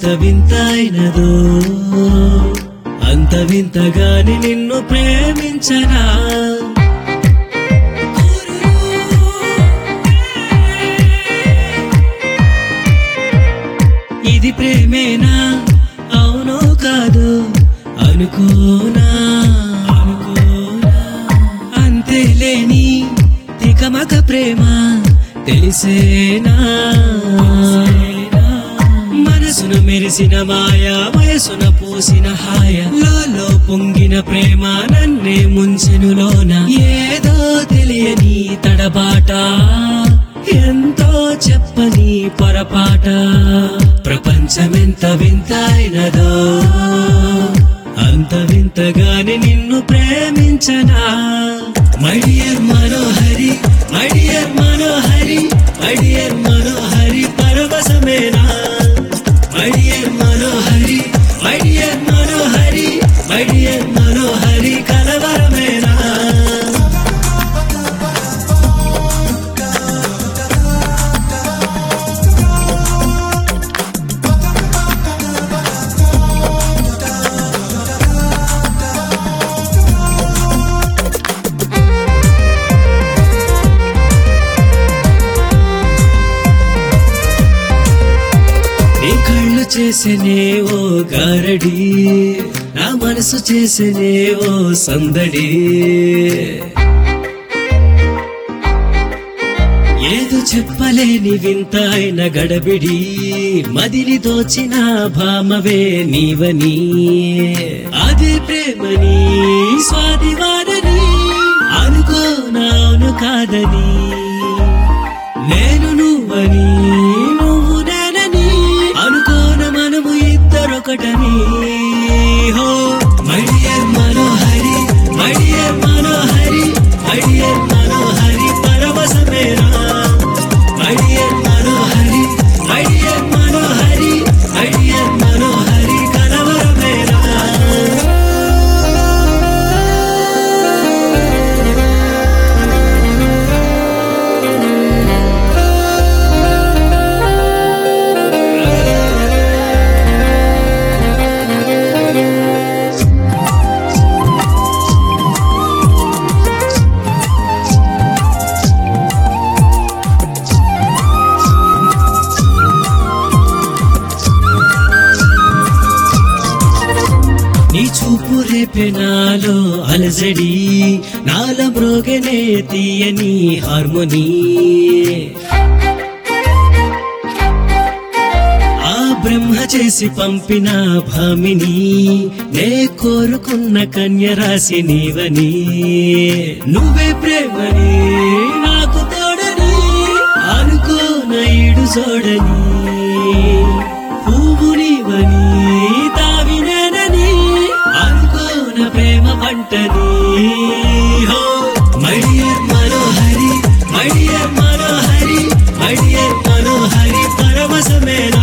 వింత అయినదో అంత వింతగాని నిన్ను ప్రేమించనా ఇది ప్రేమేనా అవునో కాదు అనుకోనా అంతేలేని తికమక ప్రేమ తెలిసేనా మనసును మెరిసిన మాయా వయసున పూసిన హాయ లోలో పొంగిన ప్రేమ నన్నే ముంచెనులోన ఏదో తెలియని తడబాట ఎంతో చెప్పని పొరపాట ప్రపంచమెంత వింత అయినదో అంత వింతగాని నిన్ను ప్రేమించనా my dear Manohari my dear Manohari my dear Manohari పరవశమేనా my dear Manohari my dear Manohari my dear Manohari కలవరమేనా నీ కళ్ళు చేసనే ఓ గారడి నా మనసు చేసనే ఓ సందడి ఏదో చెప్పలేని వింత అయిన గడబిడి మదిని దోచిన భామవే నీవని అదే ప్రేమని స్వాదివారని అనుకోనాను కాదని నేను నువ్వని నువ్వు నేనని అనుకోన మనము ఇద్దరొకటని హో my dear Manohari my dear Manohari my dear Manohari పరవశమేనా my dear Manohari my dear Manohari my dear Manohari కలవరమేనా నీ చూపు రేపే నాలో అలజడి నాల మ్రోగనే తీయని హార్మోనీ ఆ బ్రహ్మ చేసి పంపిన భామిని నే కోరుకున్న కన్యరాశి నీవని నువ్వే ప్రేమని నాకు తోడని అనుకోన ఈడు చూడని పువ్వు నీవని తావినేనని అనుకోన ప్రేమ పంటని హో my dear Manohari my dear Manohari my dear Manohari పరవశమేనా